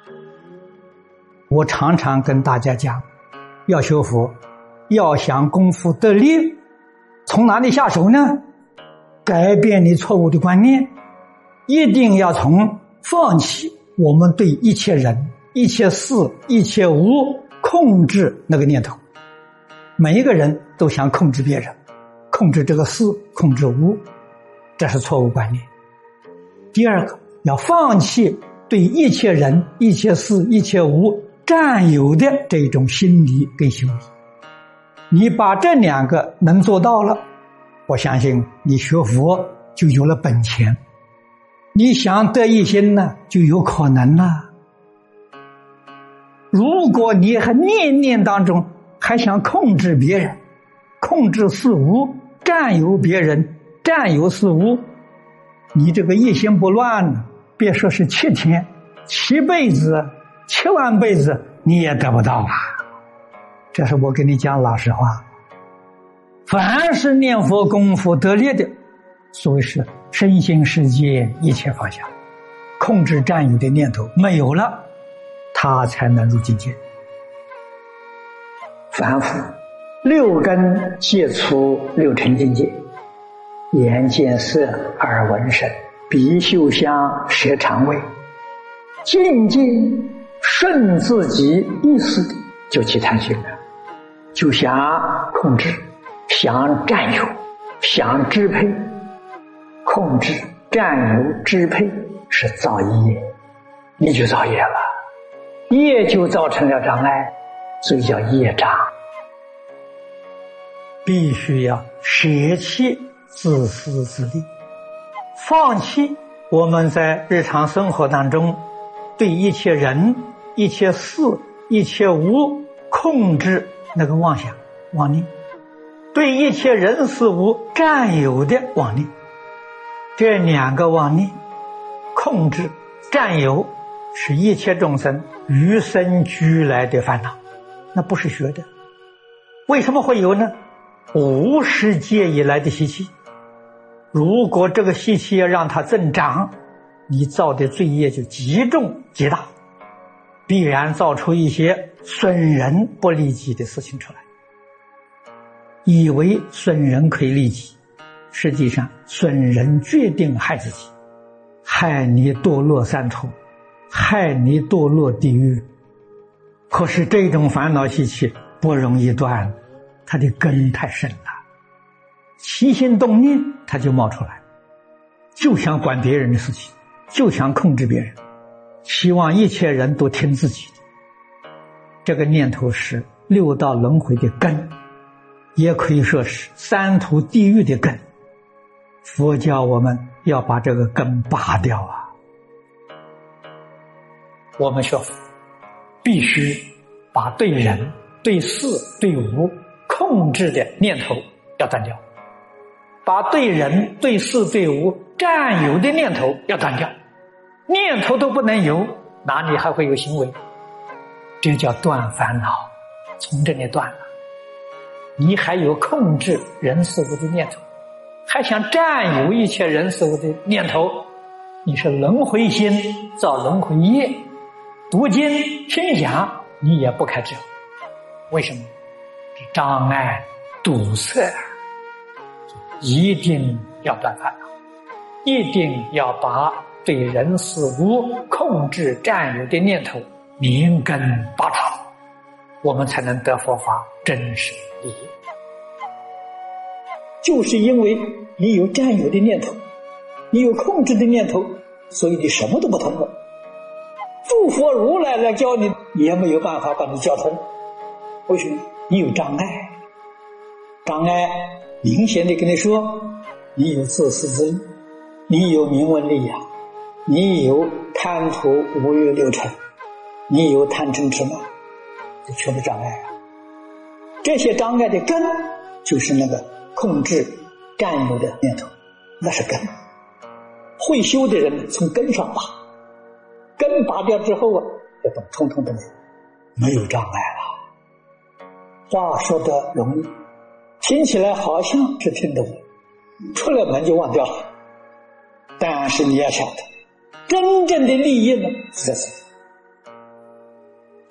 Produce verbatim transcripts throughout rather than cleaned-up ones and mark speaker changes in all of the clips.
Speaker 1: 我常常跟大家讲，要学佛，要想功夫得力，从哪里下手呢？改变你错误的观念，一定要从放弃我们对一切人、一切事、一切物控制那个念头。每一个人都想控制别人，控制这个事，控制物，这是错误观念。第二个，要放弃对一切人、一切事、一切物占有的这种心理跟行为。你把这两个能做到了，我相信你学佛就有了本钱，你想得一心呢，就有可能了。如果你还念念当中还想控制别人，控制事物，占有别人，占有事物，你这个一心不乱呢，别说是七天、七辈子、七万辈子你也得不到啊！这是我跟你讲老实话。凡是念佛功夫得力的，所谓是身心世界一切放下，控制占有的念头没有了，他才能入境界。凡夫六根接触六尘境界，眼见色，耳闻声，鼻嗅香，舌尝味，渐渐顺自己意识的就起贪心了，就想控制，想占有，想支配。控制、占有、支配是造业，你就造业了，业就造成了障碍，所以叫业障。必须要舍弃自私自利，放弃我们在日常生活当中对一切人、一切事、一切物控制那个妄想妄念，对一切人事物占有的妄念。这两个妄念，控制、占有，是一切众生与生俱来的烦恼，那不是学的。为什么会有呢？无世界以来的习气，如果这个习气要让它增长，你造的罪业就极重极大，必然造出一些损人不利己的事情出来。以为损人可以利己，实际上损人决定害自己，害你堕落三途，害你堕落地狱。可是这种烦恼习气不容易断，它的根太深了，起心动念它就冒出来，就想管别人的事情，就想控制别人，希望一切人都听自己的。这个念头是六道轮回的根，也可以说是三途地狱的根。佛教我们要把这个根拔掉啊！我们学佛必须把对人、对事、对物控制的念头要断掉，把对人、对事、对物占有的念头要断掉。念头都不能有，哪里还会有行为？这叫断烦恼，从这里断了。你还有控制人事物的念头，还想占有一切人事物的念头，你是轮回心造轮回业，读经听讲你也不开智慧。为什么？是障碍堵塞，一定要断烦恼，一定要把对人事物控制占有的念头明根拔除，我们才能得佛法真实利益。就是因为你有占有的念头，你有控制的念头，所以你什么都不通了。诸佛如来来教你，也没有办法把你教通。为什么？你有障碍，障碍明显的跟你说，你有自私自利，你有名闻利养，你有贪图五欲六尘，你有贪嗔痴慢，这全是障碍啊！这些障碍的根就是那个控制占有的念头，那是根。会修的人从根上拔，根拔掉之后啊，这都通通都没有，没有障碍了。话说得容易，听起来好像是听得懂，出了门就忘掉了。但是你要晓得，真正的利益呢是在此。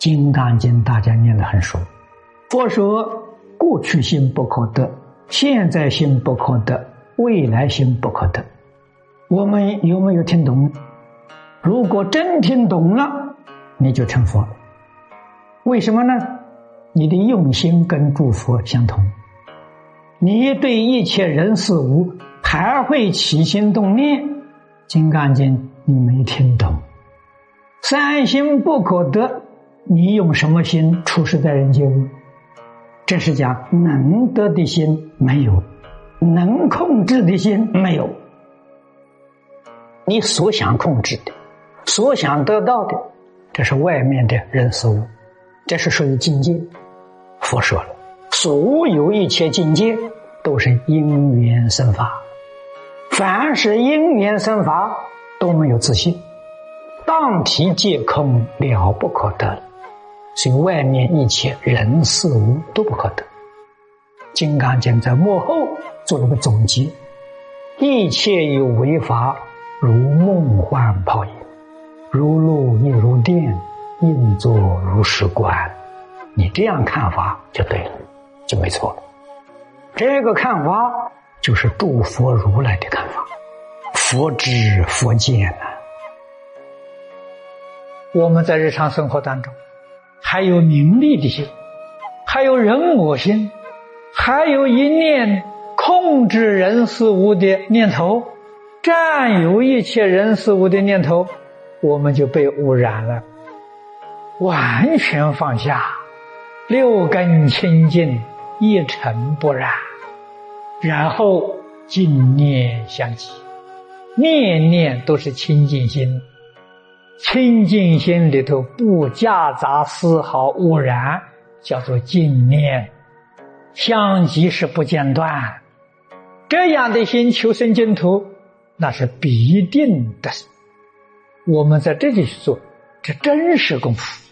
Speaker 1: 金刚经大家念得很熟。佛说过去心不可得，现在心不可得，未来心不可得。我们有没有听懂？如果真听懂了，你就成佛了。为什么呢？你的用心跟诸佛相同，你对一切人事物还会起心动念。金刚经你没听懂，三心不可得，你用什么心处事在人间？这是讲能得的心没有，能控制的心没有。你所想控制的，所想得到的，这是外面的人事物，这是属于境界。佛说了，所有一切境界都是因缘生法，凡是因缘生法都没有自性，当体皆空，了不可得。所以外面一切人事物都不可得。金刚经在末后做了个总结，一切有为法，如梦幻泡影，如露亦如电，应作如是观。你这样看法就对了，就没错了。这个看法就是诸佛如来的看法，佛知佛见啊。我们在日常生活当中还有名利的心，还有人我心，还有一念控制人事物的念头，占有一切人事物的念头，我们就被污染了。完全放下，六根清净，一尘不染，然后净念相继，念念都是清净心，清净心里头不夹杂丝毫污染，叫做净念，相继是不间断。这样的心求生净土，那是必定的。我们在这里去做，这真是功夫。